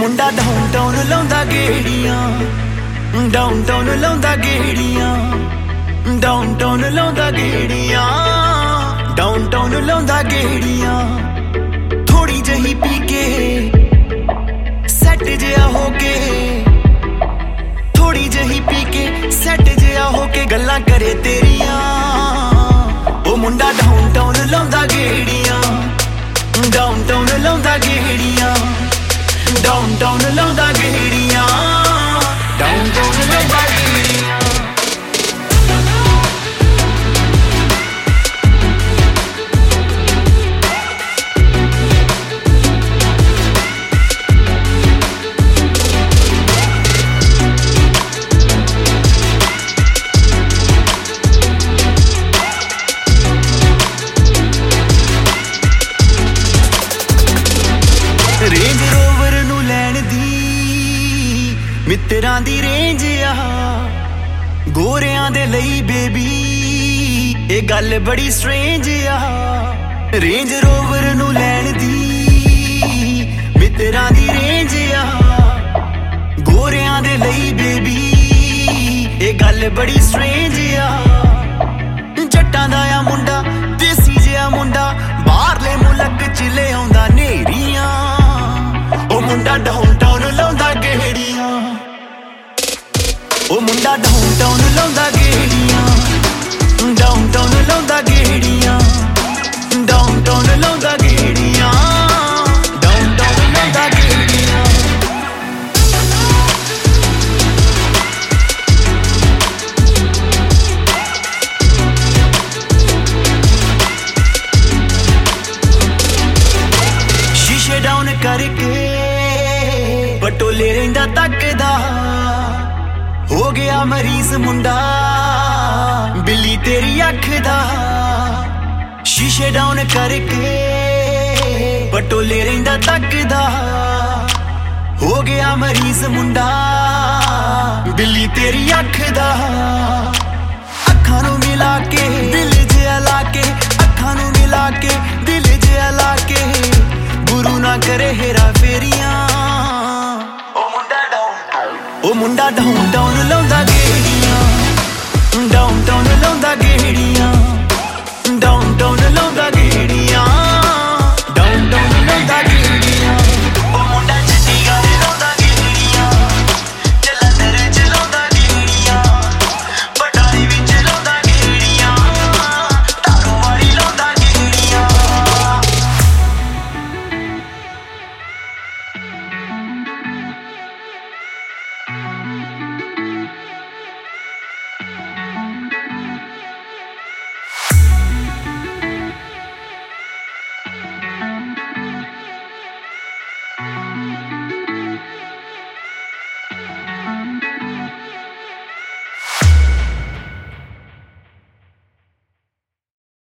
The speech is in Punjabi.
ਮੁੰਡਾ ਡਾਊਨਟਾਊਨ ਲਾਉਂਦਾ ਗੇੜੀਆਂ, ਡਾਊਨਟਾਊਨ ਲਾਉਂਦਾ ਗੇੜੀਆਂ, ਡਾਊਨਟਾਊਨ ਲਾਉਂਦਾ ਗੇੜੀਆਂ, ਡਾਊਨਟਾਊਨ ਲਾਉਂਦਾ ਗੇੜੀਆਂ। ਥੋੜੀ ਜਿਹੀ ਪੀ ਕੇ ਸੈੱਟ ਜਿਹਾ ਹੋ ਕੇ, ਥੋੜੀ ਜਿਹੀ ਪੀ ਕੇ ਸੈੱਟ ਜਿਹਾ ਹੋ ਕੇ ਗੱਲਾਂ ਕਰੇ ਤੇਰੀਆਂ। ਉਹ ਮੁੰਡਾ ਡਾਊਨਟਾਊਨ ਲਾਉਂਦਾ ਗੇੜੀਆਂ, ਡਾਊਨਟਾਊਨ ਲਾਉਂਦਾ ਗੇੜੀਆਂ, ਡਾਊਨਟਾਊਨ ਲਾਉਂਦਾ ਗੇੜੀਆਂ, ਡਾਊਨਟਾਊਨ ਲਾਉਂਦਾ ਗੇੜੀਆਂ। ਰੇਂਜ ਰੋਵਰ ਨੂੰ ਲੈਣ ਦੀ ਮਿੱਤਰਾਂ ਦੀ ਰੇਂਜ ਆ, ਗੋਰਿਆਂ ਦੇ ਲਈ ਬੇਬੀ ਇਹ ਗੱਲ ਬੜੀ ਸਟ੍ਰੇਂਜ ਆ। ਰੇਂਜ ਰੋਵਰ ਨੂੰ ਲੈਣ ਦੀ ਮਿੱਤਰਾਂ ਦੀ ਰੇਂਜ ਆ, ਗੋਰਿਆਂ ਦੇ ਲਈ ਬੇਬੀ ਇਹ ਗੱਲ ਬੜੀ ਸਟ੍ਰੇਂਜ ਆ। ਜੱਟਾਂ ਦਾ ਆ ਮੁੰਡਾ, ਦੇਸੀ ਜਿਹਾ ਮੁੰਡਾ, ਬਾਹਰਲੇ ਮੁਲਕ ਚ ਲੈ ਆਉਂਦਾ ਨੇਰੀਆਂ। ਉਹ ਮੁੰਡਾ ਡਾਊਨਟਾਊਨ ਲਾਉਂਦਾ ਗੇੜੀਆਂ, ਉਹ ਮੁੰਡਾ ਡਾਊਨਟਾਊਨ ਲਾਉਂਦਾ ਗੇੜੀਆਂ, ਡਾਊਨਟਾਊਨ ਲਾਉਂਦਾ ਗੇੜੀਆਂ, ਡਾਊਨਟਾਊਨ ਲਾਉਂਦਾ ਗੇੜੀਆਂ, ਡਾਊਨਟਾਊਨ ਲਾਉਂਦਾ ਗੇੜੀਆਂ। ਸ਼ੀਸ਼ੇ ਡਾਊਨ ਕਰਕੇ ਬਟੋਲੇ ਰਹਿੰਦਾ ਤੱਕਦਾ, ਹੋ ਗਿਆ ਮਰੀਜ਼ ਮੁੰਡਾ ਬਿੱਲੀ ਤੇਰੀ ਅੱਖ ਦਾ। ਸ਼ੀਸ਼ੇ ਡਾਊਨ ਕਰਕੇ ਬਟੋਲੇ ਰਹਿੰਦਾ ਤੱਕਦਾ, ਹੋ ਗਿਆ ਮਰੀਜ਼ ਮੁੰਡਾ ਬਿੱਲੀ ਤੇਰੀ ਅੱਖ ਦਾ। ਅੱਖਾਂ ਨੂੰ ਮਿਲਾ ਕੇ ਦਿਲ ਜਿਹਾ ਲਾ ਕੇ, ਅੱਖਾਂ ਨੂੰ ਮਿਲਾ ਕੇ ਦਿਲ ਜਿਹਾ ਲਾ ਕੇ, ਗੁਰੂ ਨਾ ਕਰੇ ਹੇਰਾ ਫੇਰੀਆਂ। ਉਹ ਮੁੰਡਾ ਡਾਊਨਟਾਊਨ ਲਾਉਂਦਾ ਗੇੜੀਆਂ, ਡਾਊਨਟਾਊਨ ਲਾਉਂਦਾ ਗੇੜੀਆਂ, ਡਾਊਨਟਾਊਨ ਲਾਉਂਦਾ ਗੇੜੀਆਂ, ਡਾਊਨਟਾਊਨ ਲਾਉਂਦਾ